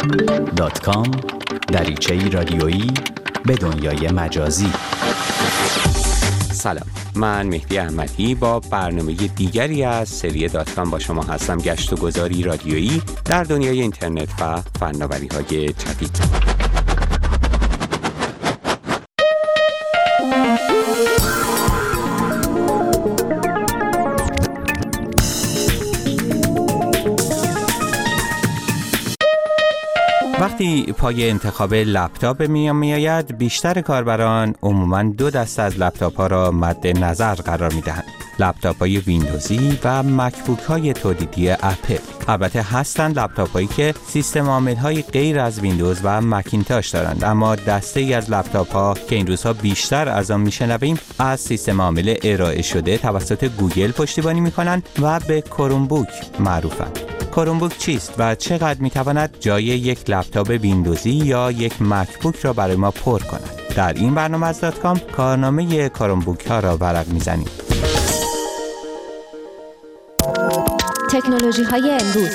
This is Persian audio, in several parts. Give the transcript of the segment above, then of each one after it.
www.corombooks.com دریچه‌ای رادیویی به دنیای مجازی. سلام، من مهدی احمدی با برنامه دیگری از سری .com با شما هستم. گشت و گذاری رادیویی در دنیای اینترنت و فناوری‌های جدید. وقتی پای انتخاب لپتاپ میآید، بیشتر کاربران عموماً دو دسته از لپتاپ‌ها را مد نظر قرار می‌دهند: لپتاپ‌های ویندوزی و مکبوک‌های تولیدی اپل. البته هستند لپتاپ‌هایی که سیستم عامل‌های غیر از ویندوز و مکینتاش دارند، اما دسته‌ای از لپتاپ‌ها که این روزها بیشتر از آن می‌شنویم از سیستم عامل ارائه شده توسط گوگل پشتیبانی می‌کنند و به کرومبوک معروفند. کرومبوک چیست و چقدر میتواند جای یک لپتاپ ویندوزی یا یک مکبوک را برای ما پر کند؟ در این برنامه از .com کارنامه کرومبوک ها را ورق میزنیم. تکنولوژی های امروز.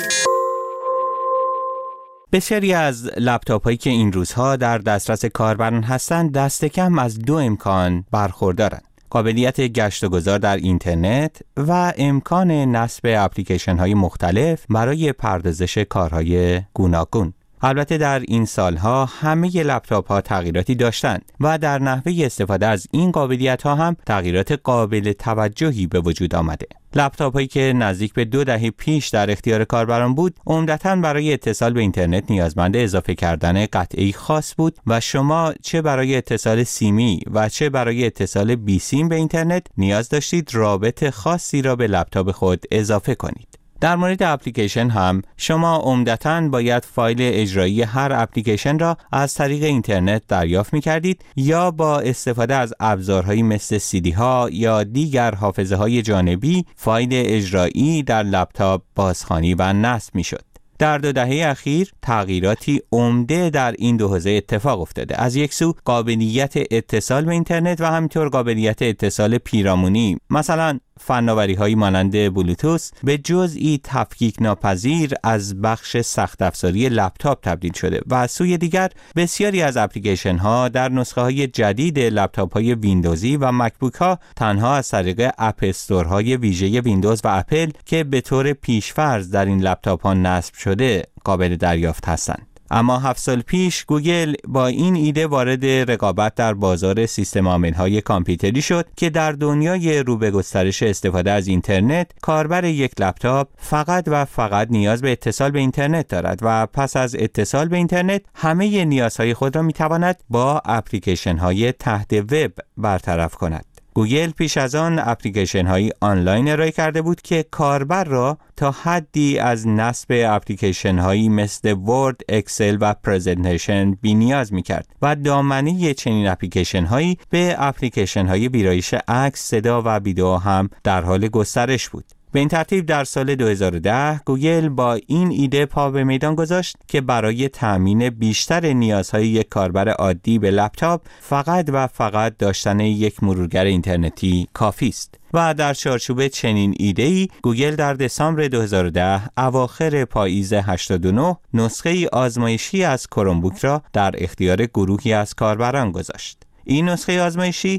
بسیاری از لپتاپ هایی که این روزها در دسترس کاربران هستند دست کم از دو امکان برخوردارند: قابلیت گشت و گذار در اینترنت و امکان نصب اپلیکیشن های مختلف برای پردازش کارهای گوناگون. البته در این سالها همه لپتاپ ها تغییراتی داشتند و در نحوه استفاده از این قابلیت ها هم تغییرات قابل توجهی به وجود آمده. لپتاپ هایی که نزدیک به 2 دهه پیش در اختیار کاربران بود، عمدتاً برای اتصال به اینترنت نیازمند اضافه کردن قطعه‌ای خاص بود و شما چه برای اتصال سیمی و چه برای اتصال بی سیم به اینترنت نیاز داشتید رابط خاصی را به لپتاپ خود اضافه کنید. در مورد اپلیکیشن هم شما عمدتاً باید فایل اجرایی هر اپلیکیشن را از طریق اینترنت دریافت می‌کردید یا با استفاده از ابزارهایی مثل CD ها یا دیگر حافظه های جانبی فایل اجرایی در لپتاپ بازخوانی و نصب می‌شد. در 2 دهه اخیر تغییراتی عمده در این دو حوزه اتفاق افتاده. از یک سو قابلیت اتصال به اینترنت و همینطور قابلیت اتصال پیرامونی، مثلا فناوری‌هایی مانند بلوتوث، به جزئی تفکیک ناپذیر از بخش سخت افزاری لپتاپ تبدیل شده و از سوی دیگر بسیاری از اپلیکیشن‌ها در نسخه‌های جدید لپتاپ‌های ویندوزی و مکبوک‌ها تنها از طریق اپ استورهای ویژه ویندوز و اپل که به طور پیش‌فرض در این لپتاپ‌ها نصب شده قابل دریافت هستند. اما 7 سال پیش گوگل با این ایده وارد رقابت در بازار سیستم عامل‌های کامپیوتری شد که در دنیای رو به گسترش استفاده از اینترنت کاربر یک لپتاپ فقط و فقط نیاز به اتصال به اینترنت دارد و پس از اتصال به اینترنت همه نیازهای خود را می‌تواند با اپلیکیشن‌های تحت وب برطرف کند. گوگل پیش از آن اپلیکیشن های آنلاین ارائه کرده بود که کاربر را تا حدی از نصب اپلیکیشن هایی مثل ورد، اکسل و پرزنتیشن بی نیاز می کرد و دامنه چنین اپلیکیشن هایی به اپلیکیشن های ویرایش عکس، صدا و ویدیو هم در حال گسترش بود. به این ترتیب در سال 2010 گوگل با این ایده پا به میدان گذاشت که برای تأمین بیشتر نیازهای یک کاربر عادی به لپتاپ فقط و فقط داشتن یک مرورگر اینترنتی کافی است. و در چارچوب چنین ایده‌ای گوگل در دسامبر 2010 اواخر پاییز 89 نسخه آزمایشی از کرومبوک را در اختیار گروهی از کاربران گذاشت. این نسخه آزمایشی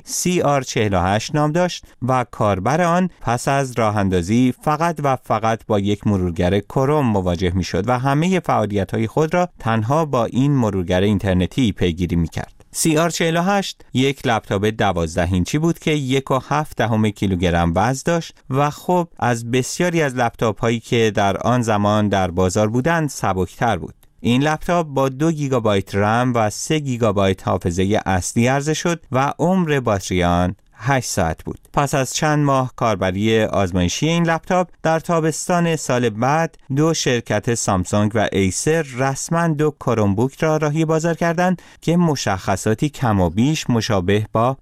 CR48 نام داشت و کاربر آن پس از راه اندازی فقط و فقط با یک مرورگر کروم مواجه می شد و همه فعالیت‌های خود را تنها با این مرورگر اینترنتی پیگیری می کرد. CR48 یک لپتاپ 12 اینچی بود که 1.7 کیلوگرم وزن داشت و خب از بسیاری از لپتاپ هایی که در آن زمان در بازار بودند سبکتر بود. این لپتاپ با 2 گیگابایت رم و 3 گیگابایت حافظه اصلی عرضه شد و عمر باتری آن 8 ساعت بود. پس از چند ماه کاربری آزمایشی این لپتاپ در تابستان سال بعد 2 شرکت سامسونگ و ایسر رسما 2 کرومبوک را راهی بازار کردند که مشخصاتی کم و بیش مشابه با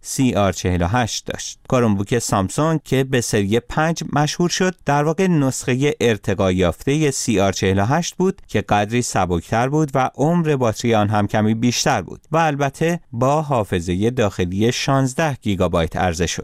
CR48 داشت. کرومبوک سامسونگ که به سری 5 مشهور شد در واقع نسخه ارتقا یافته CR48 بود که قدری سبکتر بود و عمر باتری آن هم کمی بیشتر بود و البته با حافظه داخلی 16 گیگابایت عرضه شد.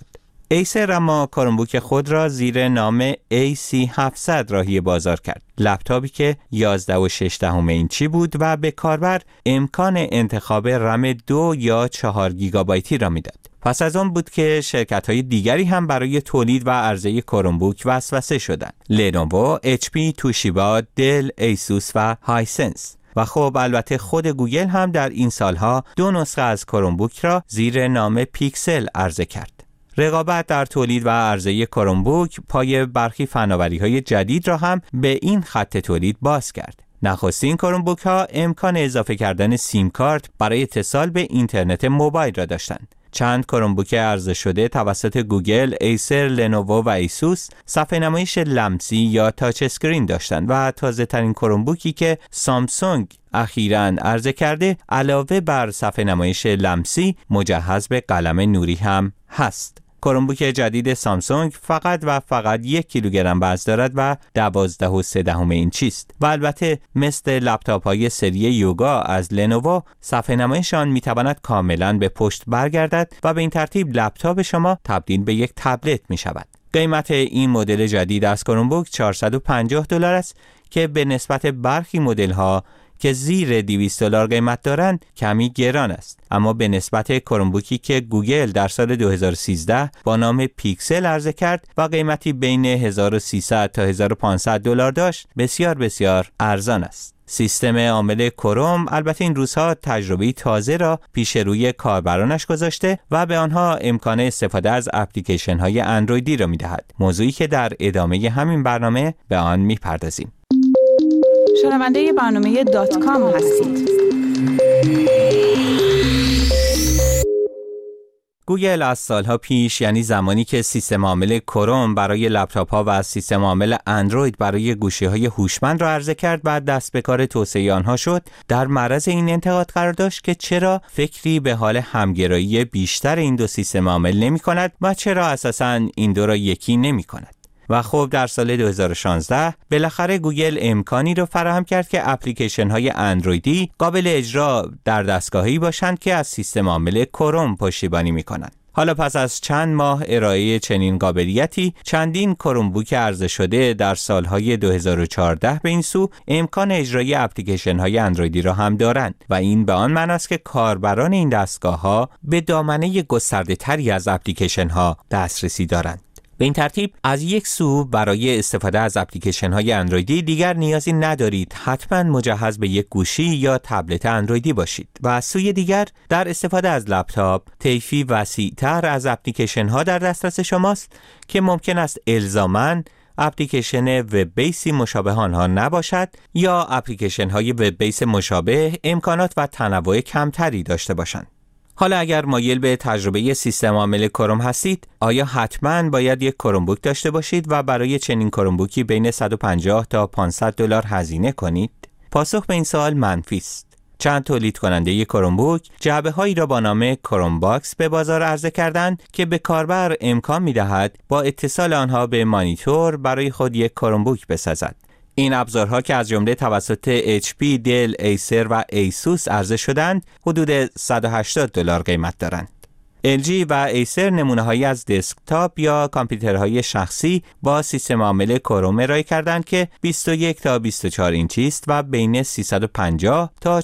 ایسر اما کرومبوک خود را زیر نام AC700 راهی بازار کرد. لپتاپی که 11.6 اینچی بود و به کاربر امکان انتخاب رم 2 یا 4 گیگابایتی را میداد. پس از آن بود که شرکت‌های دیگری هم برای تولید و عرضه کرومبوک وسوسه شدند. لنوو، HP، توشیبا، دل، ایسوس و هایسنس. و خب البته خود گوگل هم در این سالها 2 نسخه از کرومبوک را زیر نام پیکسل عرضه کرد. رقابت در تولید و عرضه کرومبوک پای برخی فناوری‌های جدید را هم به این خط تولید باز کرد. نخستین کرومبوک ها امکان اضافه کردن سیم کارت برای اتصال به اینترنت موبایل را داشتند. چند کرومبوک عرضه شده توسط گوگل، ایسر، لنوو و ایسوس صفحه نمایش لمسی یا تاچ اسکرین داشتند و تازه ترین کرومبوکی که سامسونگ اخیراً عرضه کرده علاوه بر صفحه نمایش لمسی مجهز به قلم نوری هم هست. کرومبوک جدید سامسونگ فقط 1 کیلوگرم وزن دارد و 12.3 اینچی است و البته مثل لپتاپ‌های سری یوگا از لنوو صفحه نمایش آن می‌تواند کاملاً به پشت برگردد و به این ترتیب لپتاپ شما تبدیل به یک تبلت می‌شود. قیمت این مدل جدید از کرومبوک $450 است که به نسبت برخی مدل‌ها که زیر $200 قیمت دارند کمی گران است، اما به نسبت کرومبوکی که گوگل در سال 2013 با نام پیکسل عرضه کرد و قیمتی بین $1300 تا $1500 داشت بسیار ارزان است. سیستم عامل کروم البته این روزها تجربه تازه را پیش روی کاربرانش گذاشته و به آنها امکان استفاده از اپلیکیشن های اندرویدی را می‌دهد، موضوعی که در ادامه همین برنامه به آن می‌پردازیم. شنونده برنامه .com هستید. گوگل از سالها پیش، یعنی زمانی که سیستم عامل کروم برای لپتاپ‌ها و سیستم عامل اندروید برای گوشی‌های هوشمند را عرضه کرد و دست به کار توسعه آنها شد، در معرض این انتقاد قرار داشت که چرا فکری به حال همگرایی بیشتر این دو سیستم عامل نمی‌کند و چرا اساساً این دو را یکی نمی‌کند. و خب در سال 2016 بالاخره گوگل امکانی رو فراهم کرد که اپلیکیشن های اندرویدی قابل اجرا در دستگاهی باشند که از سیستم عامل کروم پشتیبانی می‌کنند. حالا پس از چند ماه ارائه چنین قابلیتی، چندین کرومبوک عرضه شده در سالهای 2014 به این سو امکان اجرای اپلیکیشن های اندرویدی را هم دارند و این به آن معنی است که کاربران این دستگاه‌ها به دامنه گسترده تری از اپلیکیشن ها دسترسی دارند. به این ترتیب از یک سو برای استفاده از اپلیکیشن های اندرویدی دیگر نیازی ندارید حتما مجهز به یک گوشی یا تبلت اندرویدی باشید و از سوی دیگر در استفاده از لپتاپ طیفی وسیع‌تر از اپلیکیشن ها در دسترس شماست که ممکن است الزاماً اپلیکیشن وب بیسی مشابه آنها نباشد یا اپلیکیشن های وب بیس مشابه امکانات و تنوع کمتری داشته باشند. حالا اگر مایل به تجربه سیستم عامل کروم هستید، آیا حتماً باید یک کرومبوک داشته باشید و برای چنین کرومبوکی بین $150 تا $500 هزینه کنید؟ پاسخ به این سوال منفی است. چند تولید کننده یک کرومبوک جعبه هایی را با نام کروم باکس به بازار عرضه کردند که به کاربر امکان می‌دهد با اتصال آنها به مانیتور برای خود یک کرومبوک بسازد. این ابزارها که از جمله توسط HP، دل، ایسر و ایسوس عرضه شدند، حدود $180 قیمت دارند. LG و ایسر نمونه‌هایی از دسکتاپ یا کامپیوترهای شخصی با سیستم عامل کروم ارائه کردند که 21 تا 24 اینچی است و بین $350 تا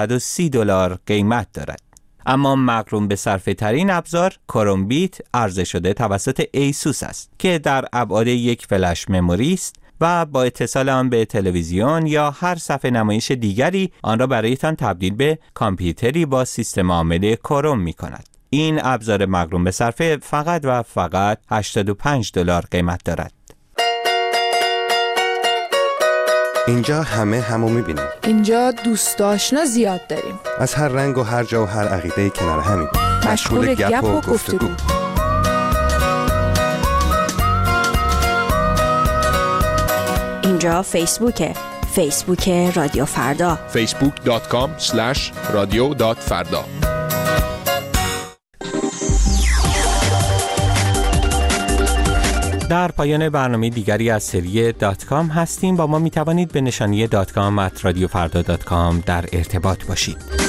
$430 قیمت دارد. اما مقرون به صرفه ترین ابزار کروم بیت عرضه شده توسط ایسوس است که در ابعاد یک فلش مموری است و با اتصال آن به تلویزیون یا هر صفحه نمایش دیگری آن را برایتان تبدیل به کامپیوتری با سیستم عامل کروم می کند. این ابزار مقرون به صرفه فقط $85 قیمت دارد. اینجا همو میبینیم. اینجا دوست آشنا زیاد داریم. از هر رنگ و هر جا و هر عقیده کنار همین. مشغول گپ و گفتگو. اینجا فیسبوک رادیو فردا. facebook.com/radio.farda. در پایان برنامه دیگری از سری .com هستیم. با ما می توانید به نشانی .com@radiofarda.com در ارتباط باشید.